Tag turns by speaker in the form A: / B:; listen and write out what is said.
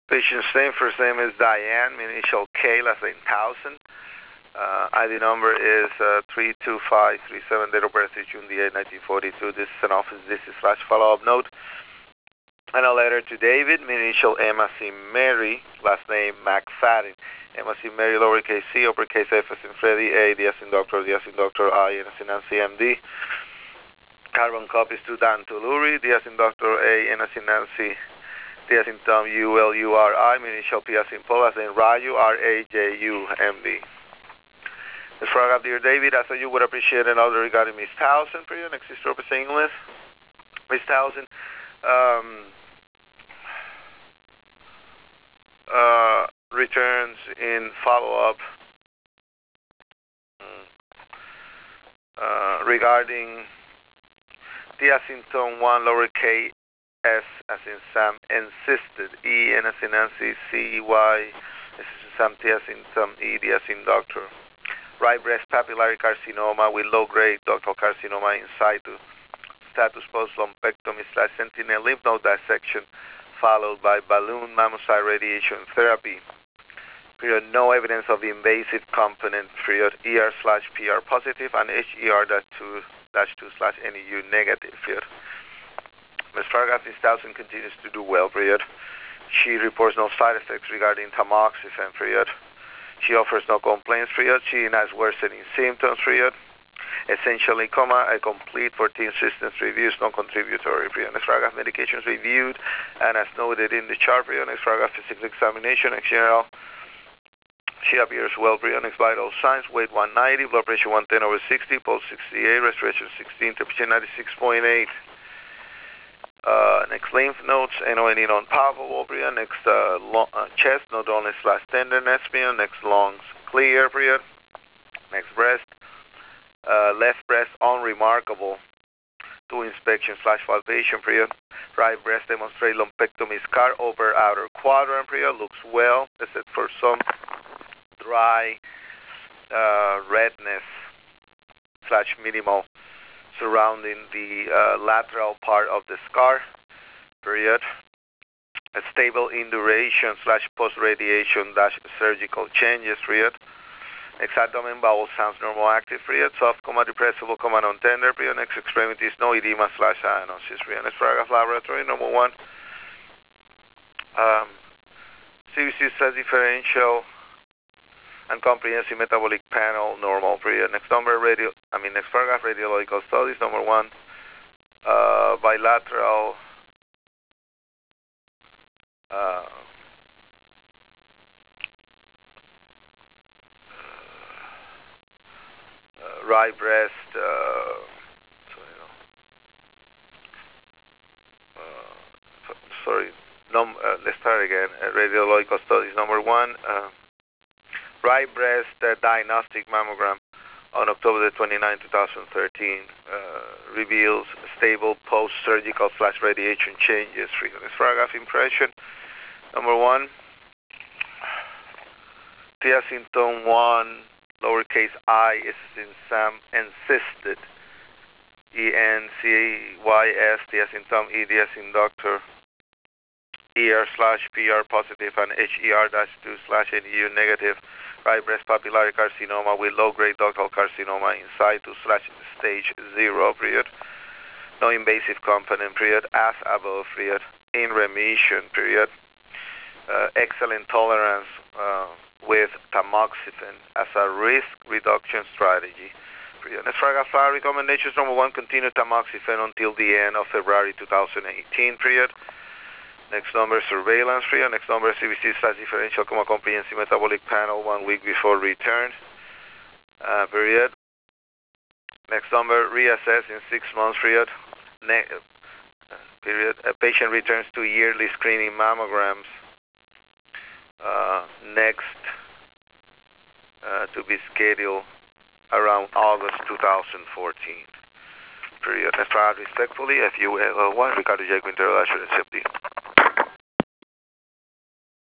A: Patient's name, first name is Diane, initial K, last name Towson. ID number is 32537, date of birth is June the 8th, 1942. This is an office visit / follow-up note. And a letter to David, initial Emma C. Mary, last name McFadden. Emma C. Mary, lowercase c, uppercase F as in Freddy, A, D as in Doctor, I, N as in Nancy, MD. Carbon copies to Dan Tuluri, D as in Doctor, A, N as in Nancy, D as in Tom, U, L, U, R, I, initial P as in Paul, as in Raju, R, A, J, U, M, D. This paragraph, dear David, I thought you would appreciate an order regarding Miss Towson for you. Next is representing English. Miss Towson returns in follow-up regarding D as in Tom 1, lowercase S as in Sam, insisted, E, N as in Nancy, C, Y, S as in Sam, T as in Tom, E, D as in Doctor. Right breast papillary carcinoma with low-grade ductal carcinoma in situ. Status post-lumpectomy / sentinel lymph node dissection, followed by balloon mammocyte radiation therapy. Period. No evidence of invasive component. Period. ER/PR positive and HER-2/NEU negative. Period. Ms. Fargas, Ms. Towson continues to do well. Period. She reports no side effects regarding tamoxifen. Period. She offers no complaints. Period. She denies worsening symptoms. Period. Essentially, a complete 14 systems review is non-contributory. Ms. Fargas, medications reviewed, and as noted in the chart. Ms. Fargas, physical examination in general. She appears well. Next vital signs: weight 190, blood pressure 110/60, pulse 68, respiration 16, temperature 96.8. Next lymph nodes, NONE non-palpable. Next chest, no dullness / tenderness. Next lungs clear. Next breast, left breast unremarkable. To inspection / palpation. Right breast demonstrate lumpectomy scar over outer quadrant. Looks well, except for some dry redness / minimal surrounding the lateral part of the scar. A stable in duration / post-radiation - surgical changes. Next abdomen, bowel sounds normal, active. Soft, depressible, non-tender. Next extremities, no edema / cyanosis. Next paragraph, laboratory, number 1. CBC / differential and comprehensive metabolic panel, normal. Next number, next paragraph, radiological studies, number 1. Bilateral right breast, let's start again. Radiological studies, number 1. Right breast diagnostic mammogram on October 29, 2013 reveals stable post-surgical / radiation changes. This paragraph, impression, number 1. T as in Tom 1, lowercase I, S as in Sam, insisted, ENCYS, T as in Tom, E, D as in Doctor, ER/PR positive and HER-2/NEU negative. Right breast papillary carcinoma with low-grade ductal carcinoma in situ / stage 0. No invasive component. As above. In remission. Excellent tolerance with tamoxifen as a risk reduction strategy. Next paragraph, recommendations, number 1, continue tamoxifen until the end of February 2018. Next number, surveillance. Next number, CBC / differential, comprehensive metabolic panel 1 week before return. Next number, reassess in 6 months. A patient returns to yearly screening mammograms. Next to be scheduled around August 2014. Next, respectfully, FUL1, Ricardo J. Quintero, Assurance FD.